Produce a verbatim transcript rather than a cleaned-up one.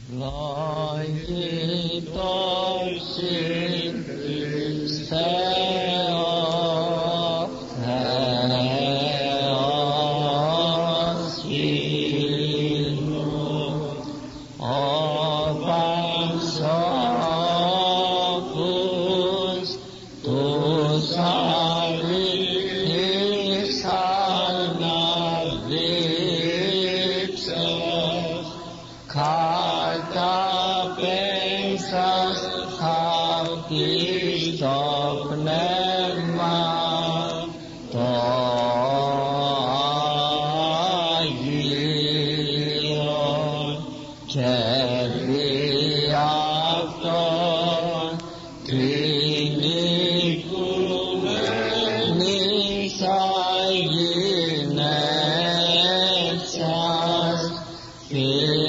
Λόγιτος Χριστέ ο Θεός ήλου, ο πασόκους τους αληθείς αναδείξες, καταπέμψας αυτής το πνεύμα το Αγίον, και δι' αυτόν την οικουμένης αγίνευσας